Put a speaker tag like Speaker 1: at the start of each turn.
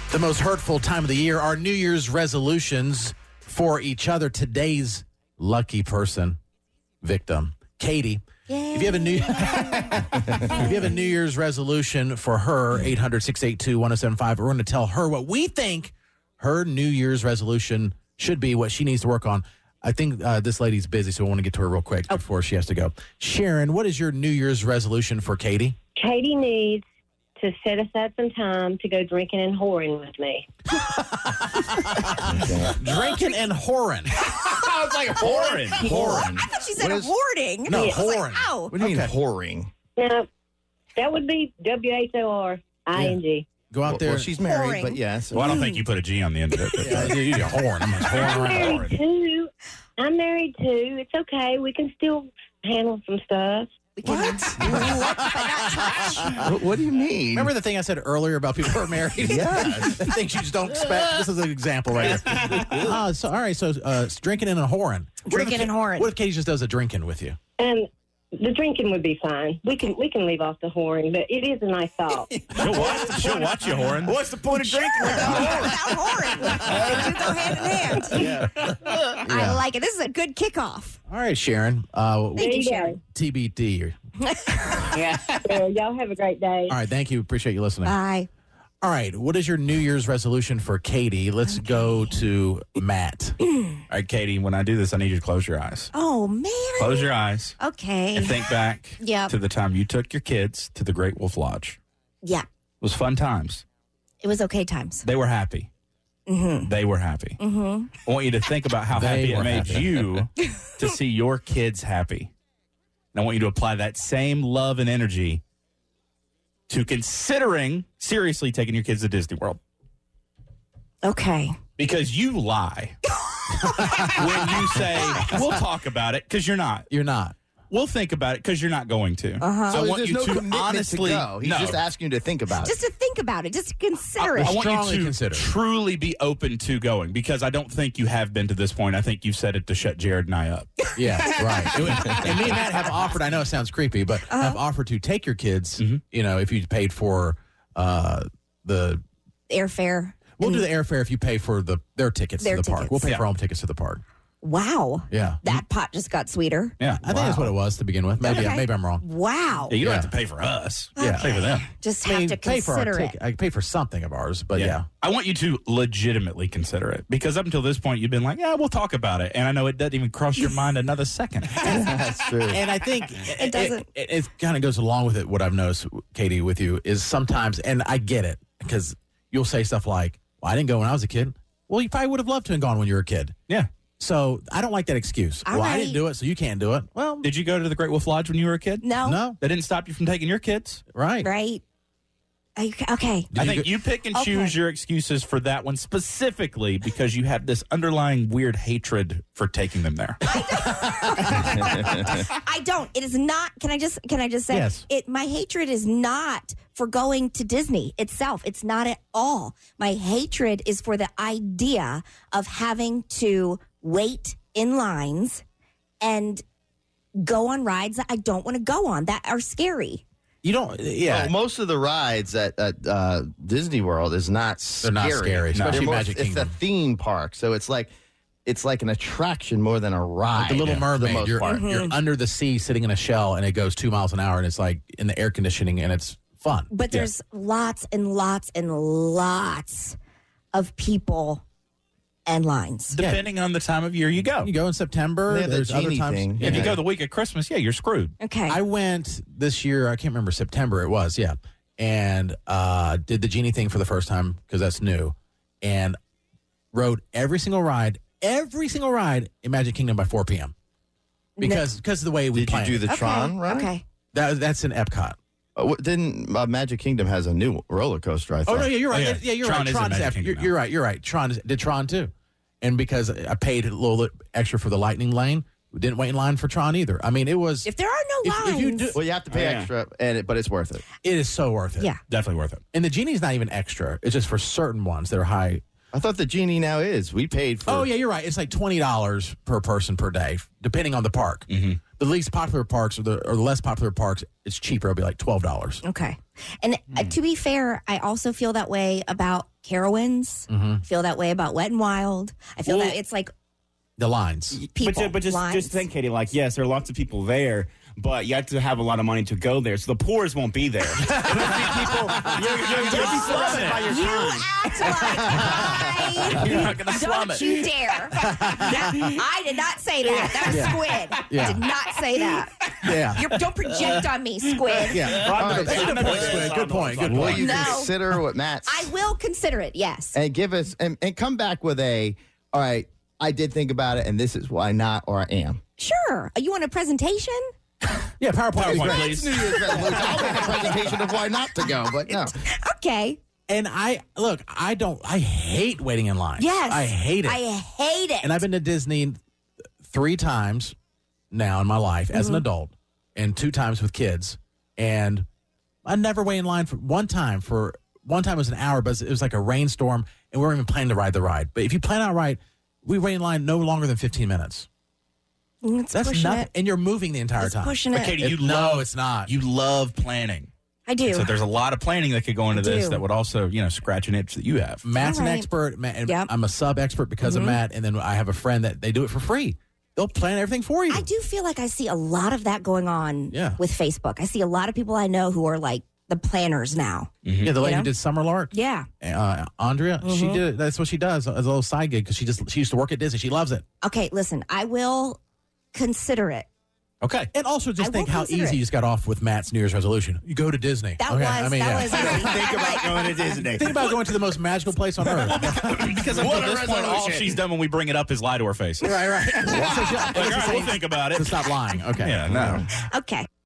Speaker 1: The most hurtful time of the year, our New Year's resolutions for each other. Today's lucky person, victim, Katie.
Speaker 2: Yay.
Speaker 1: If you have a New Year's resolution for her, 800-682-1075, we're going to tell her what we think her New Year's resolution should be, what she needs to work on. I think this lady's busy, so I want to get to her real quick before she has to go. Sharon, what is your New Year's resolution for Katie?
Speaker 3: Katie needs to set aside some time to go drinking and whoring with me.
Speaker 1: Drinking and whoring.
Speaker 4: I was like, whoring.
Speaker 2: I thought she said hoarding.
Speaker 1: No,
Speaker 2: I was
Speaker 1: whoring.
Speaker 2: Like, ow.
Speaker 4: What do you mean whoring?
Speaker 3: Now, that would be WHORING.
Speaker 1: Go out there.
Speaker 4: Well, she's married,
Speaker 2: Whoring.
Speaker 4: but yes.
Speaker 5: Well, I don't think you put a G on the end of it. But,
Speaker 1: Yeah, you're whoring. I'm whoring
Speaker 3: I'm
Speaker 1: around.
Speaker 3: married too. I'm married too. It's okay. We can still handle some stuff.
Speaker 2: We can look but not touch.
Speaker 4: What do you mean?
Speaker 1: Remember the thing I said earlier about people who are married?
Speaker 4: Yes.
Speaker 1: Things you just don't expect. This is an example right here. All right, so it's drinking and a whoring.
Speaker 2: Drinking and whoring.
Speaker 1: What if Katie just does a drinking with you?
Speaker 3: And the drinking would be fine. We can leave off the whoring, but it is a nice thought.
Speaker 5: she'll watch you whoring.
Speaker 4: What's the point of drinking
Speaker 2: Without whoring. They do go hand in hand. I like it. This is a good kickoff.
Speaker 1: All right, Sharon.
Speaker 2: Thank
Speaker 3: There
Speaker 2: you,
Speaker 3: you
Speaker 2: Sharon.
Speaker 1: TBD.
Speaker 3: So y'all have a great day.
Speaker 1: All right, thank you. Appreciate you listening.
Speaker 2: Bye.
Speaker 1: All right, what is your New Year's resolution for Katie? Let's go to Matt.
Speaker 5: All right, Katie, when I do this, I need you to close your eyes.
Speaker 2: Oh, man.
Speaker 5: Close your eyes
Speaker 2: Okay.
Speaker 5: and think back
Speaker 2: Yep.
Speaker 5: to the time you took your kids to the Great Wolf Lodge.
Speaker 2: Yeah.
Speaker 5: It was fun times.
Speaker 2: It was okay times.
Speaker 5: They were happy.
Speaker 2: Mm-hmm.
Speaker 5: They were happy.
Speaker 2: Mm-hmm.
Speaker 5: I want you to think about how
Speaker 1: They
Speaker 5: happy
Speaker 1: were
Speaker 5: it made
Speaker 1: happy.
Speaker 5: you to see your kids happy. And I want you to apply that same love and energy to considering seriously taking your kids to Disney World.
Speaker 2: Okay.
Speaker 5: Because you lie when you say, we'll talk about it, because you're not.
Speaker 1: You're not.
Speaker 5: We'll think about it, because you're not going to.
Speaker 2: Uh-huh.
Speaker 5: So I
Speaker 4: So
Speaker 5: want
Speaker 4: there's
Speaker 5: you
Speaker 4: no
Speaker 5: to
Speaker 4: commitment
Speaker 5: honestly
Speaker 4: to go. He's just asking you to think about
Speaker 2: Just
Speaker 4: it.
Speaker 2: to think about it. Just to consider it.
Speaker 5: I want
Speaker 1: Strongly
Speaker 5: you to
Speaker 1: consider.
Speaker 5: truly be open to going, because I don't think you have been to this point. I think you've said it to shut Jared and I up.
Speaker 1: Yeah, right. And me and Matt have offered, I know it sounds creepy, but have offered to take your kids, if you paid for the...
Speaker 2: Airfare.
Speaker 1: We'll do the airfare if you pay for their tickets
Speaker 2: Their
Speaker 1: to the park.
Speaker 2: tickets.
Speaker 1: We'll pay
Speaker 5: Yeah.
Speaker 1: for our own tickets to the park.
Speaker 2: Wow.
Speaker 1: Yeah.
Speaker 2: That pot just got sweeter.
Speaker 5: Yeah.
Speaker 1: I think that's what it was to begin with. Maybe
Speaker 2: Okay.
Speaker 1: maybe I'm wrong.
Speaker 2: Wow.
Speaker 5: Yeah, you don't
Speaker 1: Yeah.
Speaker 5: have to pay for us.
Speaker 1: Yeah.
Speaker 5: Pay for them.
Speaker 2: Just
Speaker 1: I
Speaker 2: have
Speaker 1: mean,
Speaker 2: to
Speaker 1: pay for our
Speaker 2: consider it.
Speaker 1: ticket. I pay for something of ours, but yeah.
Speaker 5: I want you to legitimately consider it, because up until this point, you've been like, yeah, we'll talk about it. And I know it doesn't even cross your mind another second.
Speaker 4: That's true.
Speaker 1: And I think
Speaker 2: It doesn't.
Speaker 1: It kind of goes along with it. What I've noticed, Katie, with you is sometimes, and I get it, because you'll say stuff like, well, I didn't go when I was a kid. Well, you probably would have loved to have gone when you were a kid.
Speaker 5: Yeah.
Speaker 1: So I don't like that excuse.
Speaker 2: All
Speaker 1: well, I
Speaker 2: right.
Speaker 1: didn't do it, so you can't do it. Well,
Speaker 5: Did you go to the Great Wolf Lodge when you were a kid?
Speaker 2: No.
Speaker 1: no,
Speaker 5: That didn't stop you from taking your kids?
Speaker 1: right.
Speaker 2: Right. Okay.
Speaker 5: I
Speaker 1: you
Speaker 5: think
Speaker 1: go-
Speaker 5: you pick and
Speaker 2: Okay.
Speaker 5: choose your excuses for that one specifically because you have this underlying weird hatred for taking them there.
Speaker 2: I don't. It is not. Can I just say
Speaker 1: Yes.
Speaker 2: my hatred is not for going to Disney itself. It's not at all. My hatred is for the idea of having to wait in lines and go on rides that I don't want to go on that are scary.
Speaker 1: You don't. Yeah,
Speaker 4: Well, most of the rides at Disney World is not
Speaker 1: They're not scary, especially
Speaker 4: They're more-
Speaker 1: Magic
Speaker 4: It's
Speaker 1: Kingdom.
Speaker 4: a theme park, so it's like an attraction more than a ride.
Speaker 1: the Little
Speaker 4: for
Speaker 1: Mermaid.
Speaker 4: the most
Speaker 1: You're,
Speaker 4: part.
Speaker 1: you're under the sea, sitting in a shell, and it goes 2 miles an hour, and it's like in the air conditioning, and it's fun.
Speaker 2: But there's lots and lots and lots of people and lines.
Speaker 5: Depending on the time of year you go.
Speaker 1: You go in September.
Speaker 4: They have the
Speaker 1: There's other
Speaker 4: genie
Speaker 1: times.
Speaker 4: thing.
Speaker 5: If you
Speaker 4: Yeah.
Speaker 5: go the week of Christmas, yeah, you're screwed.
Speaker 2: Okay.
Speaker 1: I went this year. I can't remember September. It was and did the genie thing for the first time because that's new, and rode every single ride in Magic Kingdom by 4 p.m. because of the way we
Speaker 4: Did you
Speaker 1: planned
Speaker 4: do
Speaker 1: it.
Speaker 4: the Tron ride?
Speaker 2: Okay.
Speaker 1: That's in Epcot.
Speaker 4: Then Magic Kingdom has a new roller coaster, I
Speaker 1: Oh
Speaker 4: thought.
Speaker 1: no, yeah, you're right.
Speaker 5: Oh, yeah.
Speaker 1: Yeah, you're
Speaker 5: Tron
Speaker 1: right.
Speaker 5: is in
Speaker 1: Tron's
Speaker 5: Magic
Speaker 1: after.
Speaker 5: Kingdom now.
Speaker 1: You're right. You're right. Did Tron too, and because I paid a little extra for the Lightning Lane, we didn't wait in line for Tron either. I mean, it was.
Speaker 2: If there are no lines.
Speaker 1: if you do,
Speaker 4: Well, you have to pay
Speaker 5: Oh, yeah.
Speaker 4: extra, but it's worth it.
Speaker 1: it is so worth it.
Speaker 2: Yeah.
Speaker 5: Definitely worth it.
Speaker 1: And the genie's not even extra. It's just for certain ones that are high.
Speaker 4: I thought the Genie now is. We paid for.
Speaker 1: Oh, yeah, you're right. It's like $20 per person per day, depending on the park.
Speaker 5: Mm-hmm.
Speaker 1: The least popular parks or the less popular parks, it's cheaper. It'll be like $12.
Speaker 2: Okay. And to be fair, I also feel that way about Carowinds. I feel that way about Wet and Wild. I feel that it's like
Speaker 1: The lines.
Speaker 2: people.
Speaker 6: But just
Speaker 2: lines.
Speaker 6: think, Katie, like, yes, there are lots of people there, but you have to have a lot of money to go there. So the poorest won't be there. It'll be people, you'll be surrounded by your
Speaker 2: You
Speaker 6: time.
Speaker 2: act like
Speaker 5: You're not going to slum
Speaker 2: Don't
Speaker 5: it.
Speaker 2: you dare. I did not say that. That was Squid.
Speaker 1: Yeah.
Speaker 2: I did not say that.
Speaker 1: Yeah.
Speaker 2: Don't project on me, Squid.
Speaker 1: Yeah.
Speaker 4: All right,
Speaker 1: Good point, Squid. Good point. Good
Speaker 4: Will
Speaker 1: point.
Speaker 4: you
Speaker 2: No.
Speaker 4: consider what Matt
Speaker 2: I will consider it, yes.
Speaker 4: and give us and come back with a? All right, I did think about it, and this is why not, or I am.
Speaker 2: Sure. You want a presentation?
Speaker 1: Yeah, PowerPoint would be
Speaker 5: PowerPoint,
Speaker 1: great.
Speaker 5: please.
Speaker 4: New Year's resolution. I'll make a presentation of why not to go, but no.
Speaker 2: Okay.
Speaker 1: And I hate waiting in line.
Speaker 2: Yes.
Speaker 1: I hate it.
Speaker 2: I hate it.
Speaker 1: And I've been to Disney 3 times now in my life as an adult and 2 times with kids. And I never wait in line for one time. It was an hour, but it was like a rainstorm and we weren't even planning to ride the ride. But if you plan out right, we wait in line no longer than 15 minutes.
Speaker 2: It's
Speaker 1: That's
Speaker 2: pushing
Speaker 1: nothing.
Speaker 2: it.
Speaker 1: And you're moving the entire
Speaker 2: It's
Speaker 1: time.
Speaker 2: pushing
Speaker 5: But
Speaker 2: it.
Speaker 5: Katie,
Speaker 1: No, it's not.
Speaker 5: You love planning.
Speaker 2: I do.
Speaker 5: So there's a lot of planning that could go into
Speaker 2: I
Speaker 5: this
Speaker 2: do.
Speaker 5: that would also, scratch an itch that you have.
Speaker 1: Matt's
Speaker 2: All
Speaker 1: an
Speaker 2: right.
Speaker 1: expert, and
Speaker 2: Yep.
Speaker 1: I'm a sub-expert because of Matt. And then I have a friend that they do it for free. They'll plan everything for you.
Speaker 2: I do feel like I see a lot of that going on
Speaker 1: Yeah.
Speaker 2: with Facebook. I see a lot of people I know who are like the planners now.
Speaker 1: Yeah, the lady
Speaker 2: know?
Speaker 1: who did Summer Lark.
Speaker 2: Yeah.
Speaker 1: Andrea, she did it. That's what she does as a little side gig because she used to work at Disney. She loves it.
Speaker 2: Okay, listen, I will consider it.
Speaker 5: Okay.
Speaker 1: And also
Speaker 2: I
Speaker 1: just think
Speaker 2: will
Speaker 1: how
Speaker 2: consider
Speaker 1: easy
Speaker 2: it.
Speaker 1: you just got off with Matt's New Year's resolution. You go to Disney.
Speaker 2: That was
Speaker 6: Think about going to Disney.
Speaker 1: Think about going to the most magical place on earth.
Speaker 5: Because until this point, all
Speaker 6: resolution.
Speaker 5: she's done when we bring it up is lie to her face.
Speaker 1: right.
Speaker 5: Like, all right, we'll think about it.
Speaker 1: To stop lying. Okay.
Speaker 5: Yeah, no.
Speaker 2: Okay.